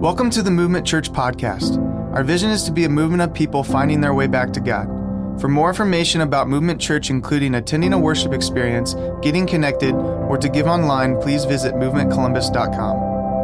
Welcome to the Movement Church podcast. Our vision is to be a movement of people finding their way back to God. For more information about Movement Church, including attending a worship experience, getting connected, or to give online, please visit movementcolumbus.com.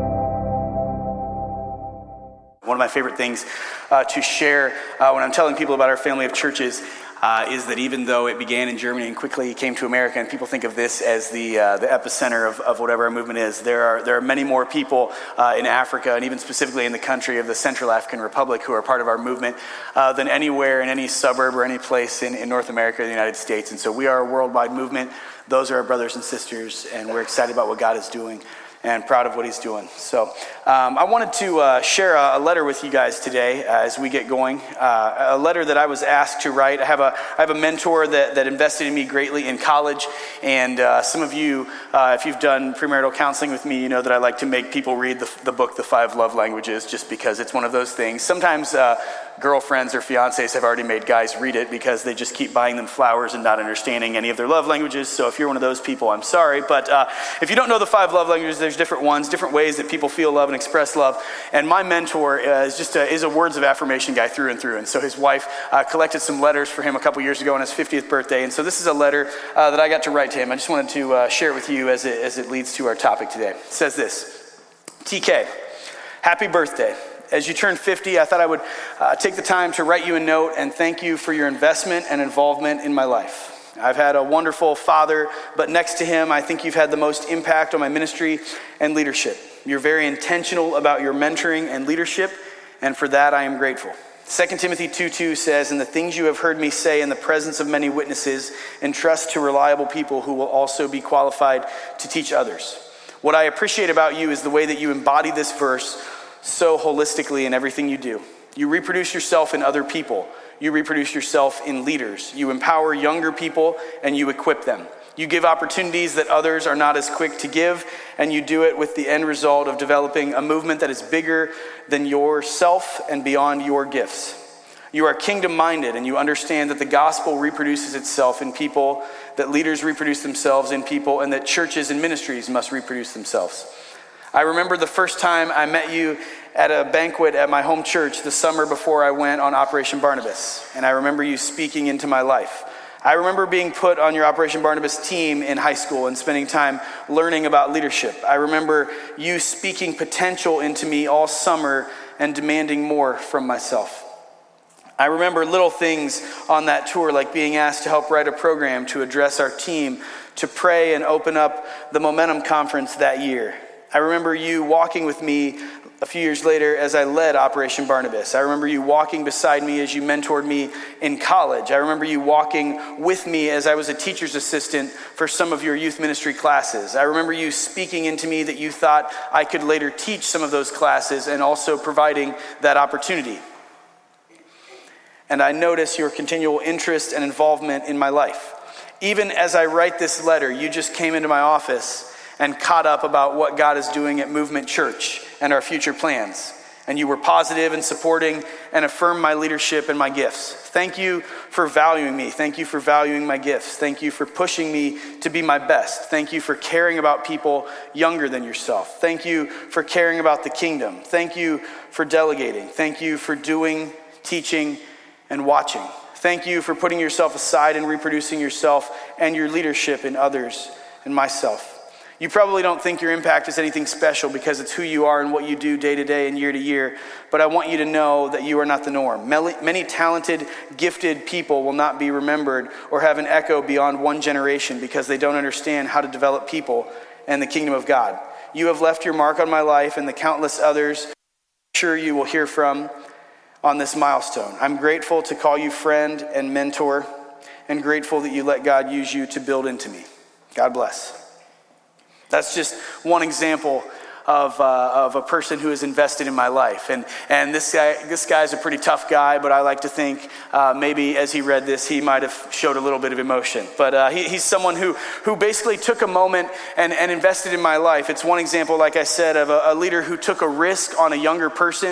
One of my favorite things to share when I'm telling people about our family of churches is that even though it began in Germany and quickly came to America, and people think of this as the epicenter of whatever our movement is, there are many more people in Africa, and even specifically in the country of the Central African Republic, who are part of our movement than anywhere in any suburb or any place in North America or the United States. And so we are a worldwide movement. Those are our brothers and sisters, and we're excited about what God is doing and proud of what he's doing. So I wanted to share a letter with you guys today as we get going. A letter that I was asked to write. I have a mentor that invested in me greatly in college. And some of you, if you've done premarital counseling with me, you know that I like to make people read the book, The 5 Love Languages, just because it's one of those things. Sometimes girlfriends or fiancés have already made guys read it because they just keep buying them flowers and not understanding any of their love languages. So if you're one of those people, I'm sorry. But if you don't know the 5 love languages, there's different ones, different ways that people feel love and express love. And my mentor is a words of affirmation guy through and through. And so his wife collected some letters for him a couple years ago on his 50th birthday. And so this is a letter that I got to write to him. I just wanted to share it with you as it leads to our topic today. It says this: TK, happy birthday. As you turn 50, I thought I would take the time to write you a note and thank you for your investment and involvement in my life. I've had a wonderful father, but next to him, I think you've had the most impact on my ministry and leadership. You're very intentional about your mentoring and leadership, and for that I am grateful. 2 Timothy 2:2 says, "And the things you have heard me say in the presence of many witnesses, entrust to reliable people who will also be qualified to teach others." What I appreciate about you is the way that you embody this verse so holistically in everything you do. You reproduce yourself in other people. You reproduce yourself in leaders. You empower younger people and you equip them. You give opportunities that others are not as quick to give, and you do it with the end result of developing a movement that is bigger than yourself and beyond your gifts. You are kingdom-minded, and you understand that the gospel reproduces itself in people, that leaders reproduce themselves in people, and that churches and ministries must reproduce themselves. I remember the first time I met you at a banquet at my home church the summer before I went on Operation Barnabas, and I remember you speaking into my life. I remember being put on your Operation Barnabas team in high school and spending time learning about leadership. I remember you speaking potential into me all summer and demanding more from myself. I remember little things on that tour, like being asked to help write a program to address our team, to pray and open up the Momentum Conference that year. I remember you walking with me a few years later as I led Operation Barnabas. I remember you walking beside me as you mentored me in college. I remember you walking with me as I was a teacher's assistant for some of your youth ministry classes. I remember you speaking into me that you thought I could later teach some of those classes, and also providing that opportunity. And I notice your continual interest and involvement in my life. Even as I write this letter, you just came into my office and caught up about what God is doing at Movement Church and our future plans. And you were positive and supporting and affirmed my leadership and my gifts. Thank you for valuing me. Thank you for valuing my gifts. Thank you for pushing me to be my best. Thank you for caring about people younger than yourself. Thank you for caring about the kingdom. Thank you for delegating. Thank you for doing, teaching, and watching. Thank you for putting yourself aside and reproducing yourself and your leadership in others and myself. You probably don't think your impact is anything special because it's who you are and what you do day to day and year to year, but I want you to know that you are not the norm. Many talented, gifted people will not be remembered or have an echo beyond one generation because they don't understand how to develop people and the kingdom of God. You have left your mark on my life and the countless others I'm sure you will hear from on this milestone. I'm grateful to call you friend and mentor, and grateful that you let God use you to build into me. God bless. That's just one example of a person who has invested in my life. And this guy's a pretty tough guy, but I like to think maybe as he read this, he might have showed a little bit of emotion. But he's someone who basically took a moment and invested in my life. It's one example, like I said, of a leader who took a risk on a younger person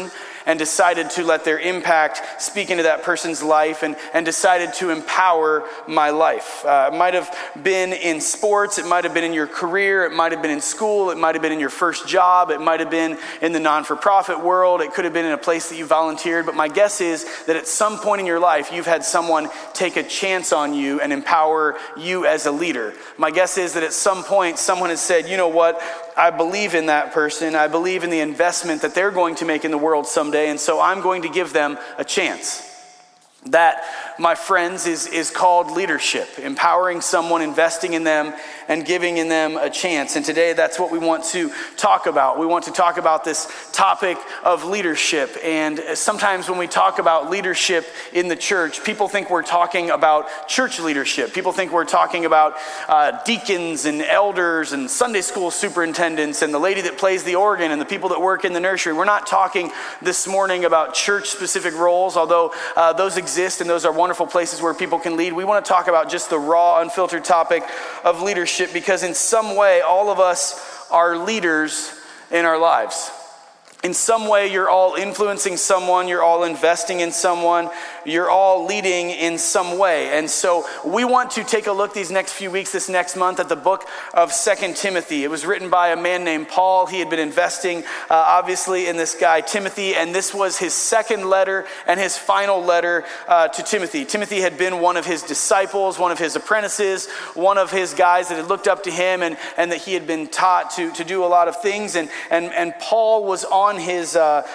and decided to let their impact speak into that person's life and decided to empower my life. It might have been in sports, it might have been in your career, it might have been in school, it might have been in your first job, it might have been in the non-for-profit world, it could have been in a place that you volunteered, but my guess is that at some point in your life, you've had someone take a chance on you and empower you as a leader. My guess is that at some point, someone has said, you know what, I believe in that person, I believe in the investment that they're going to make in the world someday, and so I'm going to give them a chance. That, my friends, is called leadership, empowering someone, investing in them, and giving in them a chance. And today, that's what we want to talk about. We want to talk about this topic of leadership. And sometimes when we talk about leadership in the church, people think we're talking about church leadership. People think we're talking about deacons and elders and Sunday school superintendents and the lady that plays the organ and the people that work in the nursery. We're not talking this morning about church-specific roles, although those exist and those are wonderful places where people can lead. We want to talk about just the raw, unfiltered topic of leadership, because in some way, all of us are leaders in our lives. In some way, you're all influencing someone, you're all investing in someone, you're all leading in some way. And so we want to take a look these next few weeks, this next month, at the book of 2 Timothy. It was written by a man named Paul. He had been investing, obviously, in this guy, Timothy, and this was his second letter and his final letter to Timothy. Timothy had been one of his disciples, one of his apprentices, one of his guys that had looked up to him and that he had been taught to do a lot of things. And Paul was on his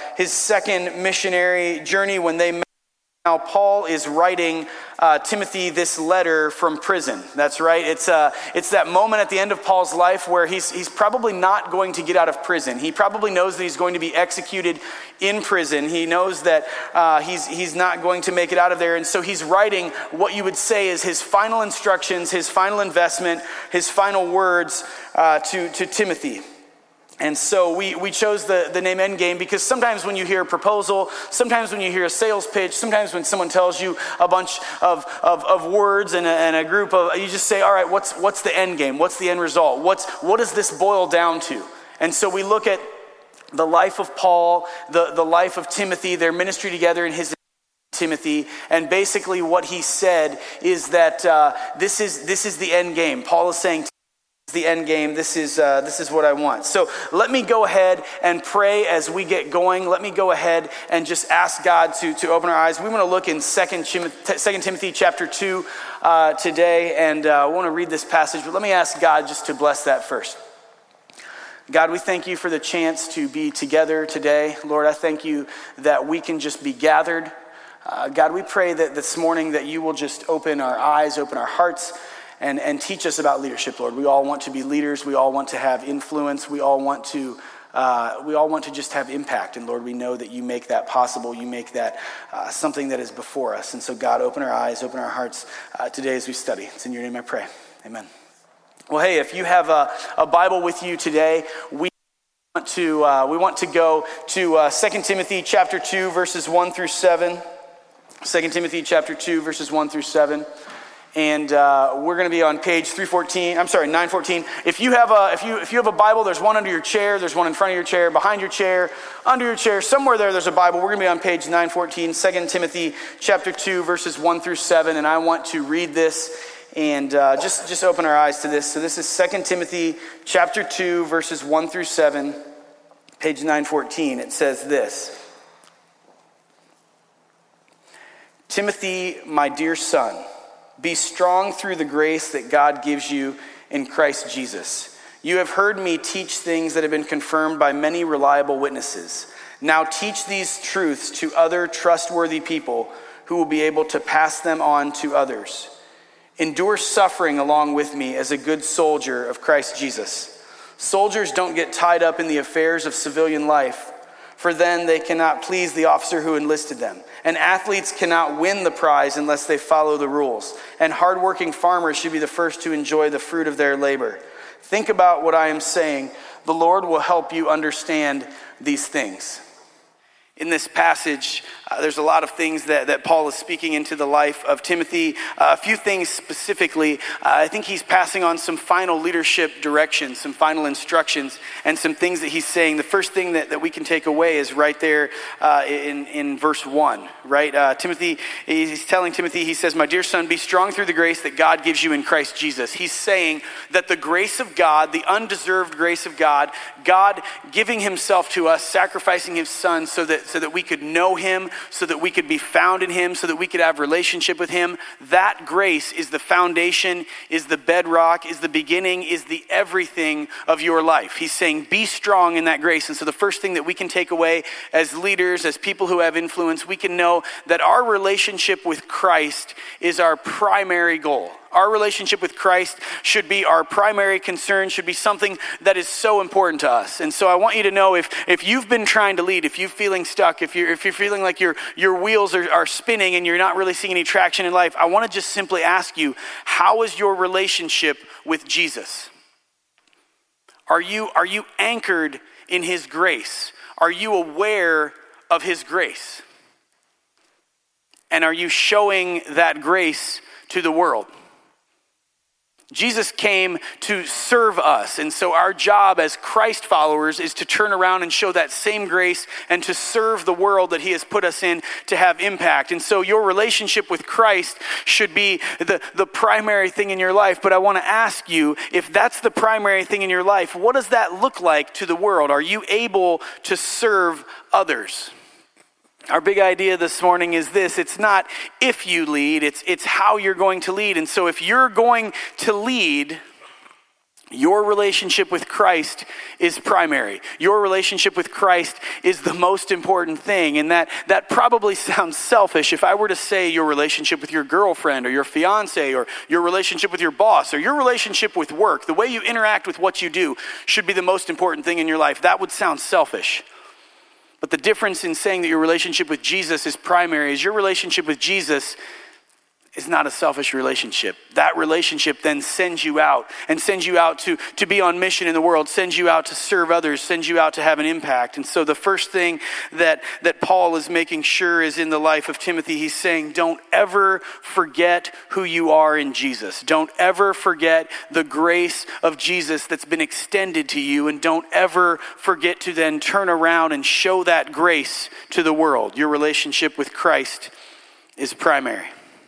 second missionary journey when they met. Now Paul is writing Timothy this letter from prison. That's right. It's that moment at the end of Paul's life where he's probably not going to get out of prison. He probably knows that he's going to be executed in prison. He knows that he's not going to make it out of there, and so he's writing what you would say is his final instructions, his final investment, his final words to Timothy. And so we chose the name Endgame because sometimes when you hear a proposal, sometimes when you hear a sales pitch, sometimes when someone tells you a bunch of words and a group of, you just say, all right, what's the end game? What's the end result? What does this boil down to? And so we look at the life of Paul, the life of Timothy, their ministry together in his Timothy, and basically what he said is that this is the end game. Paul is saying, the end game. This is what I want. So let me go ahead and pray as we get going. Let me go ahead and just ask God to open our eyes. We want to look in 2 Timothy chapter 2 today, and I want to read this passage, but let me ask God just to bless that first. God, we thank you for the chance to be together today. Lord, I thank you that we can just be gathered. God, we pray that this morning that you will just open our eyes, open our hearts, and teach us about leadership, Lord. We all want to be leaders. We all want to have influence. We all want to just have impact. And Lord, we know that you make that possible. You make that something that is before us. And so God, open our eyes, open our hearts today as we study. It's in your name I pray. Amen. Well, hey, if you have a Bible with you today, we want to go to 2 Timothy chapter 2, verses 1 through 7. 2 Timothy chapter 2, verses 1 through 7. And we're going to be on page 914. If you have a Bible, there's one under your chair, there's one in front of your chair, behind your chair, under your chair, somewhere there's a Bible. We're going to be on page 914, 2 Timothy chapter 2, verses 1 through 7. And I want to read this and just open our eyes to this. So this is 2 Timothy chapter 2, verses 1 through 7, page 914. It says this: Timothy, my dear son, be strong through the grace that God gives you in Christ Jesus. You have heard me teach things that have been confirmed by many reliable witnesses. Now teach these truths to other trustworthy people who will be able to pass them on to others. Endure suffering along with me as a good soldier of Christ Jesus. Soldiers don't get tied up in the affairs of civilian life, for then they cannot please the officer who enlisted them. And athletes cannot win the prize unless they follow the rules. And hardworking farmers should be the first to enjoy the fruit of their labor. Think about what I am saying. The Lord will help you understand these things. In this passage, there's a lot of things that Paul is speaking into the life of Timothy. A few things specifically. I think he's passing on some final leadership directions, some final instructions, and some things that he's saying. The first thing that we can take away is right there in verse 1, right? Timothy, he's telling Timothy, he says, "My dear son, be strong through the grace that God gives you in Christ Jesus." He's saying that the grace of God, the undeserved grace of God, God giving himself to us, sacrificing his son so that we could know him, so that we could be found in him, so that we could have relationship with him. That grace is the foundation, is the bedrock, is the beginning, is the everything of your life. He's saying, be strong in that grace. And so the first thing that we can take away as leaders, as people who have influence, we can know that our relationship with Christ is our primary goal. Our relationship with Christ should be our primary concern, should be something that is so important to us. And so I want you to know if you've been trying to lead, if you're feeling stuck, if you're feeling like your wheels are spinning and you're not really seeing any traction in life, I want to just simply ask you, how is your relationship with Jesus? Are you anchored in his grace? Are you aware of his grace? And are you showing that grace to the world? Jesus came to serve us, and so our job as Christ followers is to turn around and show that same grace and to serve the world that he has put us in to have impact. And so your relationship with Christ should be the primary thing in your life. But I want to ask you, if that's the primary thing in your life, what does that look like to the world? Are you able to serve others? Our big idea this morning is this: it's not if you lead, it's how you're going to lead. And so if you're going to lead, your relationship with Christ is primary. Your relationship with Christ is the most important thing. And that probably sounds selfish. If I were to say your relationship with your girlfriend or your fiance or your relationship with your boss or your relationship with work, the way you interact with what you do should be the most important thing in your life, that would sound selfish. But the difference in saying that your relationship with Jesus is primary is your relationship with Jesus is not a selfish relationship. That relationship then sends you out and sends you out to be on mission in the world, sends you out to serve others, sends you out to have an impact. And so the first thing that Paul is making sure is in the life of Timothy, he's saying, don't ever forget who you are in Jesus. Don't ever forget the grace of Jesus that's been extended to you, and don't ever forget to then turn around and show that grace to the world. Your relationship with Christ is primary.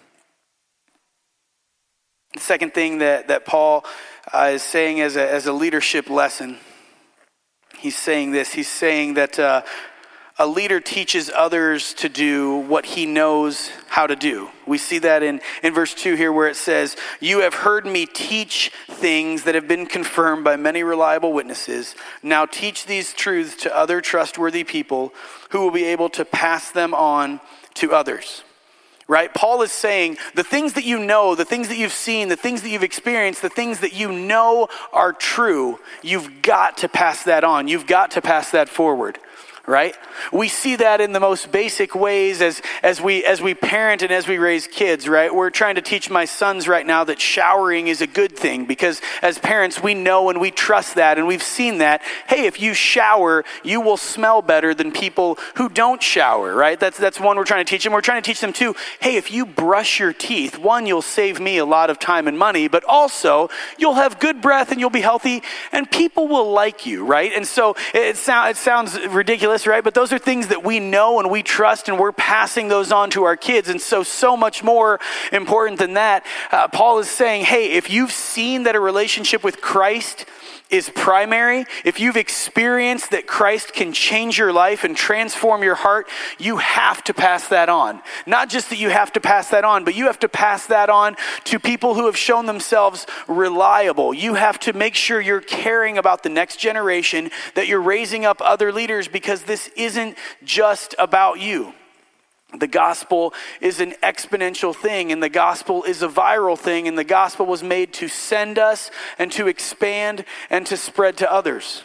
The second thing that Paul is saying as a leadership lesson, he's saying this. He's saying that a leader teaches others to do what he knows how to do. We see that in verse 2 here where it says, "You have heard me teach things that have been confirmed by many reliable witnesses. Now teach these truths to other trustworthy people who will be able to pass them on to others." Right? Paul is saying the things that you know, the things that you've seen, the things that you've experienced, the things that you know are true, you've got to pass that on. You've got to pass that forward. Right? We see that in the most basic ways as we parent and as we raise kids, right? We're trying to teach my sons right now that showering is a good thing, because as parents we know and we trust that, and we've seen that. Hey, if you shower, you will smell better than people who don't shower, right? That's one we're trying to teach them. We're trying to teach them too, hey, if you brush your teeth, one, you'll save me a lot of time and money, but also you'll have good breath and you'll be healthy and people will like you, right? And so it sounds ridiculous, right? But those are things that we know and we trust, and we're passing those on to our kids. And so much more important than that, Paul is saying, hey, if you've seen that a relationship with Christ is primary, if you've experienced that Christ can change your life and transform your heart, you have to pass that on. Not just that you have to pass that on, but you have to pass that on to people who have shown themselves reliable. You have to make sure you're caring about the next generation, that you're raising up other leaders, because this isn't just about you. The gospel is an exponential thing, and the gospel is a viral thing, and the gospel was made to send us and to expand and to spread to others.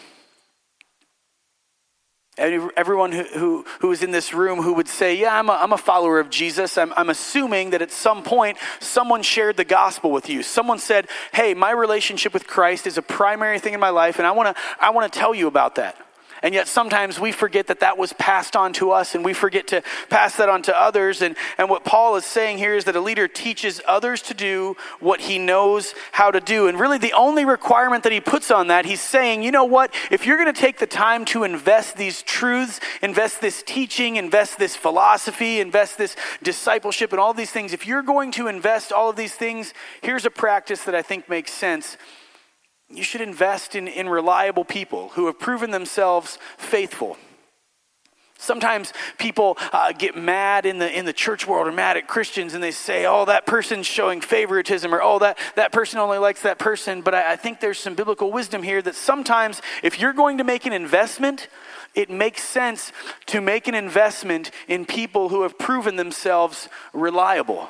Everyone who is in this room who would say, yeah, I'm a follower of Jesus, I'm assuming that at some point someone shared the gospel with you. Someone said, hey, my relationship with Christ is a primary thing in my life, and I want to tell you about that. And yet sometimes we forget that that was passed on to us, and we forget to pass that on to others. And what Paul is saying here is that a leader teaches others to do what he knows how to do. And really the only requirement that he puts on that, he's saying, you know what? If you're going to take the time to invest these truths, invest this teaching, invest this philosophy, invest this discipleship and all these things, if you're going to invest all of these things, here's a practice that I think makes sense. You should invest in reliable people who have proven themselves faithful. Sometimes people get mad in the church world or mad at Christians, and they say, oh, that person's showing favoritism, or oh, that person only likes that person. But I think there's some biblical wisdom here that sometimes if you're going to make an investment, it makes sense to make an investment in people who have proven themselves reliable.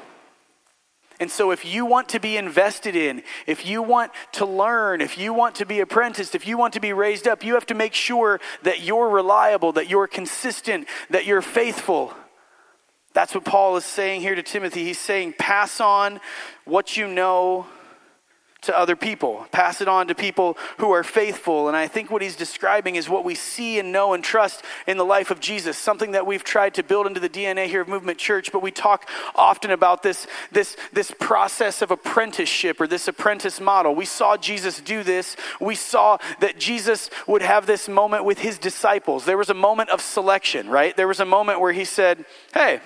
And so if you want to be invested in, if you want to learn, if you want to be apprenticed, if you want to be raised up, you have to make sure that you're reliable, that you're consistent, that you're faithful. That's what Paul is saying here to Timothy. He's saying, pass on what you know to other people. Pass it on to people who are faithful. And I think what he's describing is what we see and know and trust in the life of Jesus, something that we've tried to build into the DNA here of Movement Church. But we talk often about this process of apprenticeship, or this apprentice model. We saw Jesus do this. We saw that Jesus would have this moment with his disciples. There was a moment of selection, right? There was a moment where he said, hey,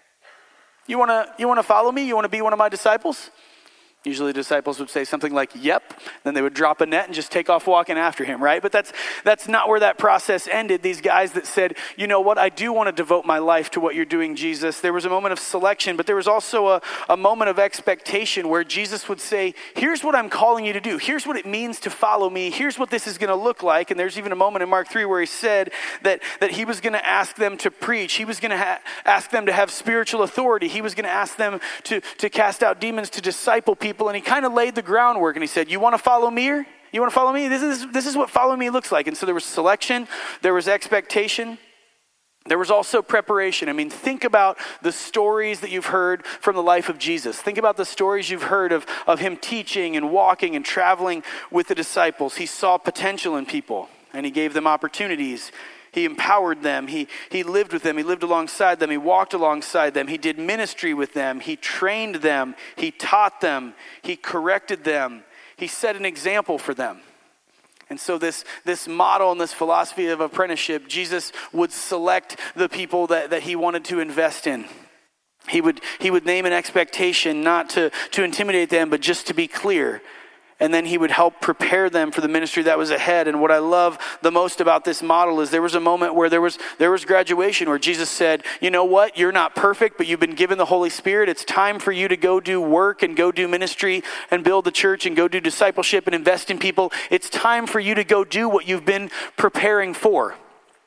you want to follow me? You want to be one of my disciples? Usually the disciples would say something like, yep. Then they would drop a net and just take off walking after him, right? But that's not where that process ended. These guys that said, you know what, I do want to devote my life to what you're doing, Jesus. There was a moment of selection, but there was also a moment of expectation where Jesus would say, here's what I'm calling you to do. Here's what it means to follow me. Here's what this is going to look like. And there's even a moment in Mark 3 where he said that he was going to ask them to preach. He was going to ask them to have spiritual authority. He was going to ask them to cast out demons, to disciple people. And he kind of laid the groundwork, and he said, you want to follow me? You want to follow me? This is what follow me looks like. And so there was selection, there was expectation, there was also preparation. I mean, think about the stories that you've heard from the life of Jesus. Think about the stories you've heard of him teaching and walking and traveling with the disciples. He saw potential in people, and he gave them opportunities. He empowered them. He lived with them. He lived alongside them. He walked alongside them. He did ministry with them. He trained them. He taught them. He corrected them. He set an example for them. And so this model and this philosophy of apprenticeship, Jesus would select the people that he wanted to invest in. He would name an expectation, not to intimidate them, but just to be clear. And then he would help prepare them for the ministry that was ahead. And what I love the most about this model is there was a moment where there was graduation, where Jesus said, you know what, you're not perfect, but you've been given the Holy Spirit. It's time for you to go do work and go do ministry and build the church and go do discipleship and invest in people. It's time for you to go do what you've been preparing for.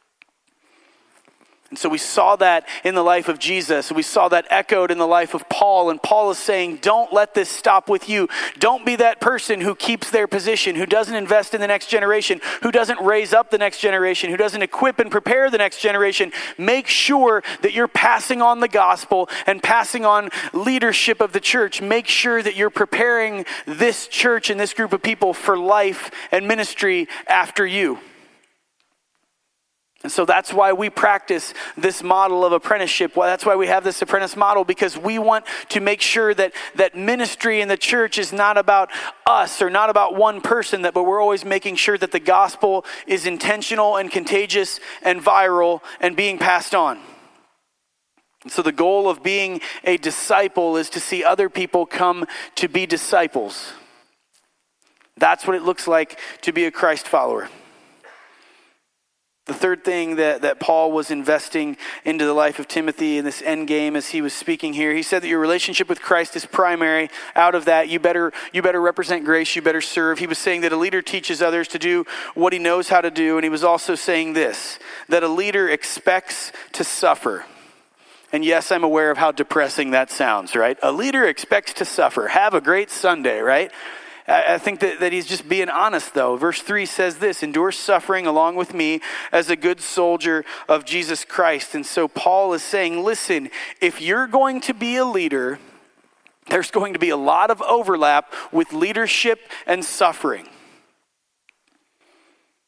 And so we saw that in the life of Jesus. We saw that echoed in the life of Paul. And Paul is saying, don't let this stop with you. Don't be that person who keeps their position, who doesn't invest in the next generation, who doesn't raise up the next generation, who doesn't equip and prepare the next generation. Make sure that you're passing on the gospel and passing on leadership of the church. Make sure that you're preparing this church and this group of people for life and ministry after you. And so that's why we practice this model of apprenticeship. That's why we have this apprentice model, because we want to make sure that ministry in the church is not about us or not about one person, but we're always making sure that the gospel is intentional and contagious and viral and being passed on. And so the goal of being a disciple is to see other people come to be disciples. That's what it looks like to be a Christ follower. The third thing that Paul was investing into the life of Timothy in this end game as he was speaking here, he said that your relationship with Christ is primary. Out of that, you better represent grace, you better serve. He was saying that a leader teaches others to do what he knows how to do. And he was also saying this, that a leader expects to suffer. And yes, I'm aware of how depressing that sounds, right? A leader expects to suffer. Have a great Sunday, right? I think that he's just being honest, though. Verse 3 says this, endure suffering along with me as a good soldier of Jesus Christ. And so Paul is saying, listen, if you're going to be a leader, there's going to be a lot of overlap with leadership and suffering.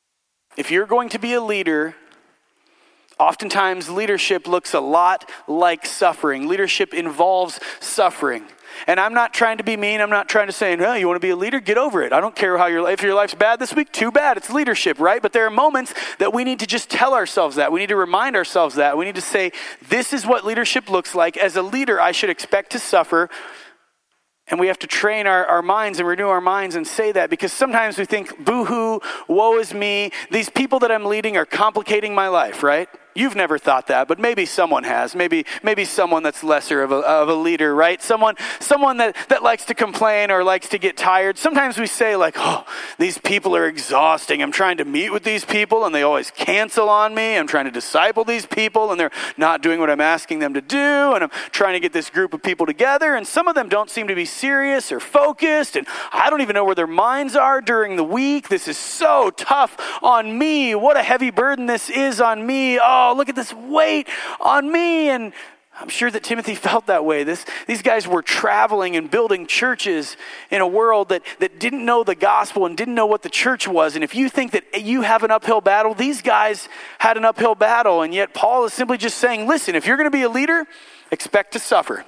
If you're going to be a leader, oftentimes leadership looks a lot like suffering. Leadership involves suffering. And I'm not trying to be mean. I'm not trying to say, no, you want to be a leader? Get over it. I don't care how if your life's bad this week, too bad. It's leadership, right? But there are moments that we need to just tell ourselves that. We need to remind ourselves that. We need to say, this is what leadership looks like. As a leader, I should expect to suffer. And we have to train our minds and renew our minds and say that, because sometimes we think, boo-hoo, woe is me. These people that I'm leading are complicating my life, right? You've never thought that, but maybe someone has. Maybe someone that's lesser of a leader, right? Someone that likes to complain or likes to get tired. Sometimes we say like, oh, these people are exhausting. I'm trying to meet with these people and they always cancel on me. I'm trying to disciple these people and they're not doing what I'm asking them to do. And I'm trying to get this group of people together. And some of them don't seem to be serious or focused. And I don't even know where their minds are during the week. This is so tough on me. What a heavy burden this is on me. Oh, look at this weight on me. And I'm sure that Timothy felt that way. These guys were traveling and building churches in a world that didn't know the gospel and didn't know what the church was. And if you think that you have an uphill battle, these guys had an uphill battle. And yet Paul is simply just saying, listen, if you're going to be a leader, expect to suffer.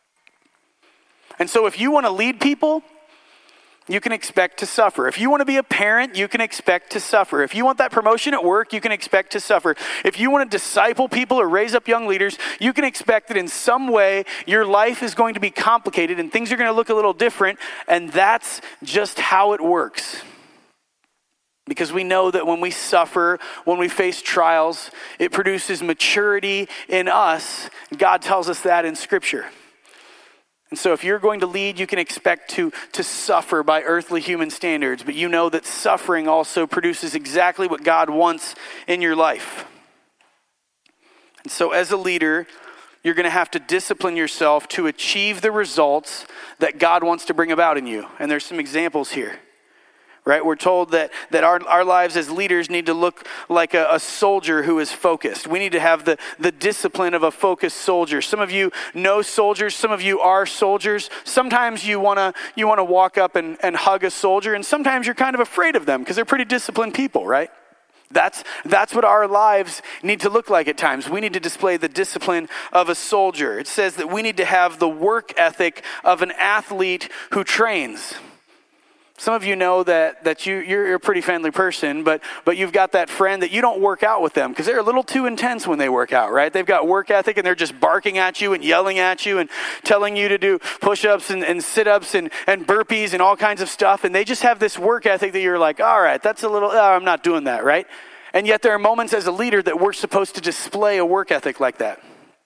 And so if you want to lead people, you can expect to suffer. If you want to be a parent, you can expect to suffer. If you want that promotion at work, you can expect to suffer. If you want to disciple people or raise up young leaders, you can expect that in some way your life is going to be complicated and things are going to look a little different, and that's just how it works. Because we know that when we suffer, when we face trials, it produces maturity in us. God tells us that in Scripture. And so if you're going to lead, you can expect to suffer by earthly human standards, but you know that suffering also produces exactly what God wants in your life. And so as a leader, you're going to have to discipline yourself to achieve the results that God wants to bring about in you. And there's some examples here. Right? We're told that our lives as leaders need to look like a soldier who is focused. We need to have the discipline of a focused soldier. Some of you know soldiers. Some of you are soldiers. Sometimes you want to walk up and hug a soldier, and sometimes you're kind of afraid of them because they're pretty disciplined people, right? That's what our lives need to look like at times. We need to display the discipline of a soldier. It says that we need to have the work ethic of an athlete who trains. Some of you know that you're a pretty friendly person, but you've got that friend that you don't work out with them because they're a little too intense when they work out, right? They've got work ethic and they're just barking at you and yelling at you and telling you to do push-ups and sit-ups and burpees and all kinds of stuff. And they just have this work ethic that you're like, all right, that's a little, I'm not doing that, right? And yet there are moments as a leader that we're supposed to display a work ethic like that.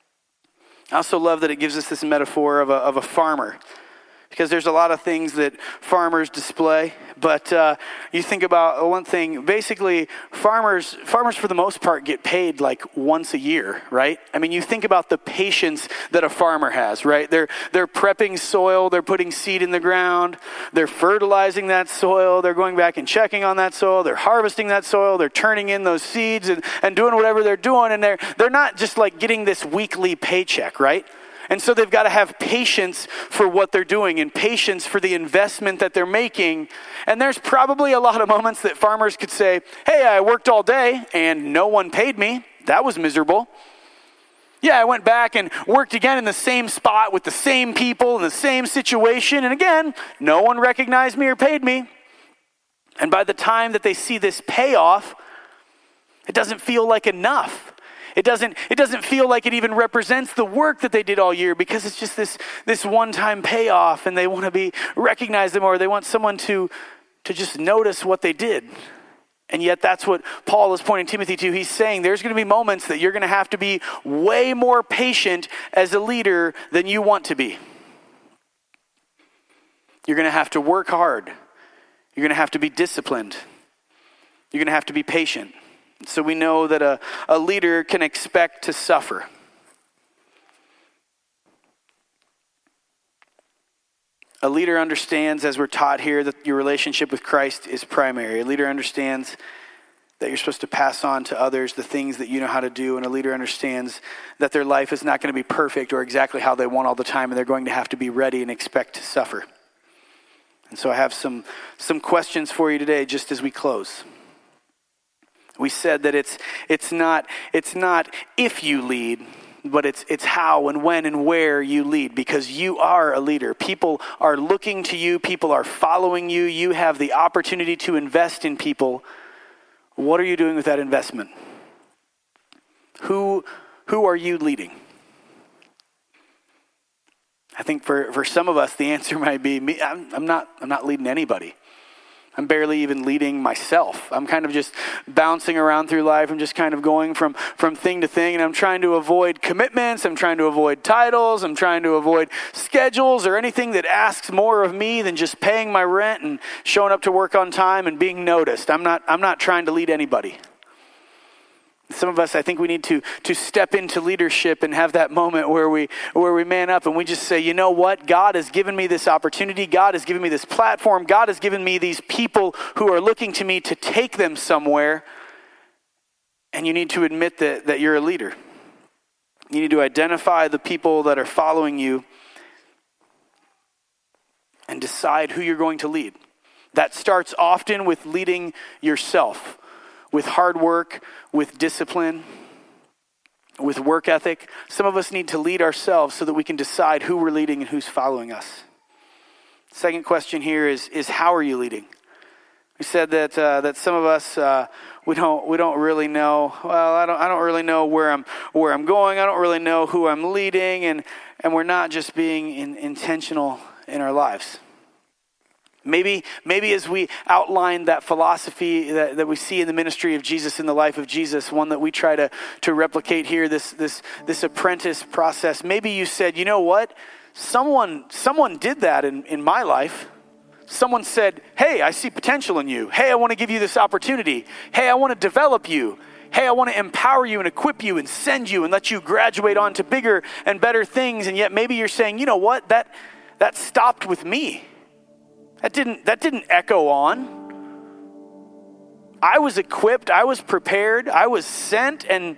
I also love that it gives us this metaphor of a farmer. Because there's a lot of things that farmers display. But you think about one thing, basically farmers for the most part get paid like once a year, right? I mean, you think about the patience that a farmer has, right? They're prepping soil, they're putting seed in the ground, they're fertilizing that soil, they're going back and checking on that soil, they're harvesting that soil, they're turning in those seeds and doing whatever they're doing, and they're not just like getting this weekly paycheck, right? And so they've got to have patience for what they're doing and patience for the investment that they're making. And there's probably a lot of moments that farmers could say, hey, I worked all day and no one paid me. That was miserable. Yeah, I went back and worked again in the same spot with the same people in the same situation. And again, no one recognized me or paid me. And by the time that they see this payoff, it doesn't feel like enough. It doesn't feel like it even represents the work that they did all year because it's just this one-time payoff and they want to be recognized more. They want someone to just notice what they did. And yet that's what Paul is pointing Timothy to. He's saying there's going to be moments that you're going to have to be way more patient as a leader than you want to be. You're going to have to work hard. You're going to have to be disciplined. You're going to have to be patient. So we know that a leader can expect to suffer. A leader understands, as we're taught here, that your relationship with Christ is primary. A leader understands that you're supposed to pass on to others the things that you know how to do. And a leader understands that their life is not going to be perfect or exactly how they want all the time. And they're going to have to be ready and expect to suffer. And so I have some questions for you today just as we close. We said that it's not if you lead, but it's how and when and where you lead, because you are a leader. People are looking to you. People are following you. You have the opportunity to invest in people. What are you doing with that investment? Who are you leading? I think for some of us, the answer might be me. I'm not leading anybody. I'm barely even leading myself. I'm kind of just bouncing around through life. I'm just kind of going from thing to thing, and I'm trying to avoid commitments. I'm trying to avoid titles. I'm trying to avoid schedules or anything that asks more of me than just paying my rent and showing up to work on time and being noticed. I'm not trying to lead anybody. Some of us, I think we need to step into leadership and have that moment where we man up and we just say, you know what? God has given me this opportunity. God has given me this platform. God has given me these people who are looking to me to take them somewhere. And you need to admit that you're a leader. You need to identify the people that are following you and decide who you're going to lead. That starts often with leading yourself. With hard work, with discipline, with work ethic. Some of us need to lead ourselves so that we can decide who we're leading and who's following us. Second question here is how are you leading? We said that some of us we don't really know. Well, I don't really know where I'm going. I don't really know who I'm leading, and we're not just being intentional in our lives. Maybe as we outline that philosophy that we see in the ministry of Jesus, in the life of Jesus, one that we try to replicate here, this apprentice process, maybe you said, you know what? Someone did that in my life. Someone said, hey, I see potential in you. Hey, I want to give you this opportunity. Hey, I want to develop you. Hey, I want to empower you and equip you and send you and let you graduate on to bigger and better things. And yet maybe you're saying, you know what? That stopped with me. That didn't echo on. I was equipped, I was prepared, I was sent, and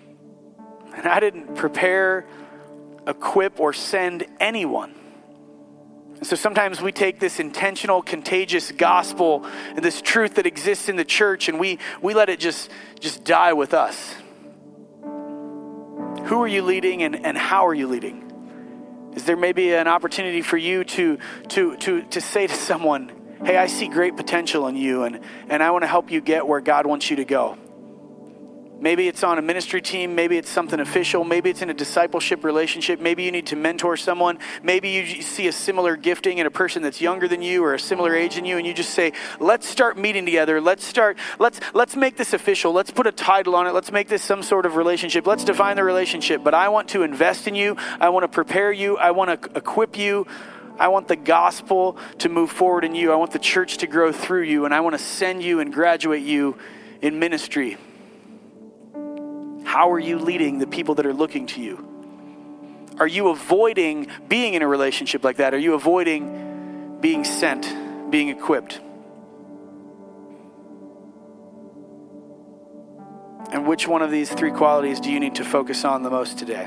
I didn't prepare, equip, or send anyone. And so sometimes we take this intentional, contagious gospel and this truth that exists in the church, and we let it just die with us. Who are you leading and how are you leading? Is there maybe an opportunity for you to say to someone, hey, I see great potential in you and I want to help you get where God wants you to go? Maybe it's on a ministry team. Maybe it's something official. Maybe it's in a discipleship relationship. Maybe you need to mentor someone. Maybe you see a similar gifting in a person that's younger than you or a similar age than you, and you just say, let's start meeting together. Let's make this official. Let's put a title on it. Let's make this some sort of relationship. Let's define the relationship. But I want to invest in you. I want to prepare you. I want to equip you. I want the gospel to move forward in you. I want the church to grow through you, and I want to send you and graduate you in ministry. How are you leading the people that are looking to you? Are you avoiding being in a relationship like that? Are you avoiding being sent, being equipped? And which one of these three qualities do you need to focus on the most today?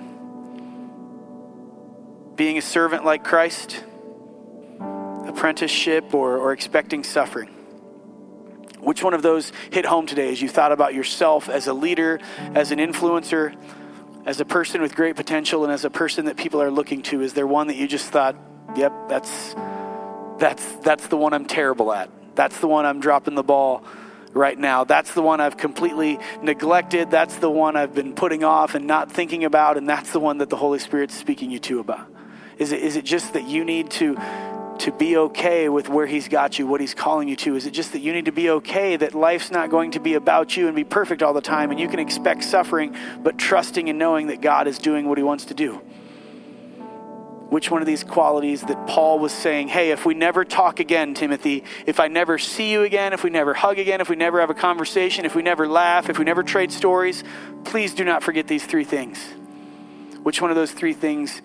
Being a servant like Christ, apprenticeship, or expecting suffering? Which one of those hit home today as you thought about yourself as a leader, as an influencer, as a person with great potential, and as a person that people are looking to? Is there one that you just thought, yep, that's the one I'm terrible at. That's the one I'm dropping the ball right now. That's the one I've completely neglected. That's the one I've been putting off and not thinking about, and that's the one that the Holy Spirit's speaking you to about. Is it just that you need to be okay with where he's got you, what he's calling you to? Is it just that you need to be okay that life's not going to be about you and be perfect all the time, and you can expect suffering, but trusting and knowing that God is doing what he wants to do? Which one of these qualities that Paul was saying, hey, if we never talk again, Timothy, if I never see you again, if we never hug again, if we never have a conversation, if we never laugh, if we never trade stories, please do not forget these three things. Which one of those three things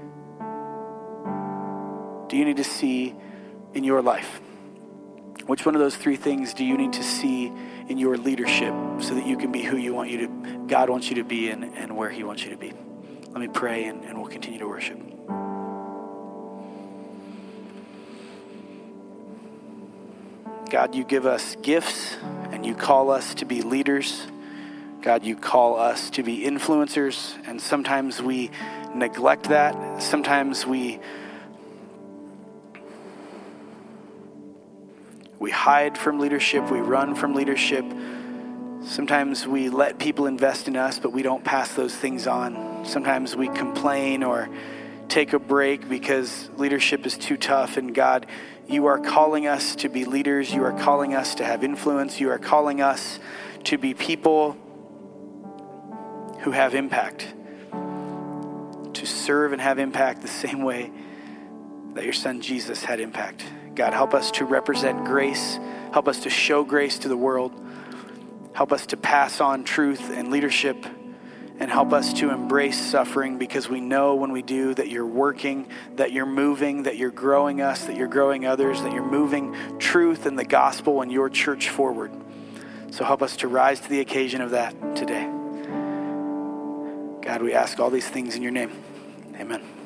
do you need to see in your life? Which one of those three things do you need to see in your leadership so that you can be who God wants you to be and where he wants you to be? Let me pray and we'll continue to worship. God, you give us gifts and you call us to be leaders. God, you call us to be influencers, and sometimes we neglect that. Sometimes we hide from leadership. We run from leadership. Sometimes we let people invest in us, but we don't pass those things on. Sometimes we complain or take a break because leadership is too tough. And God, you are calling us to be leaders. You are calling us to have influence. You are calling us to be people who have impact, to serve and have impact the same way that your son Jesus had impact. God, help us to represent grace. Help us to show grace to the world. Help us to pass on truth and leadership, and help us to embrace suffering, because we know when we do that you're working, that you're moving, that you're growing us, that you're growing others, that you're moving truth and the gospel and your church forward. So help us to rise to the occasion of that today. God, we ask all these things in your name. Amen.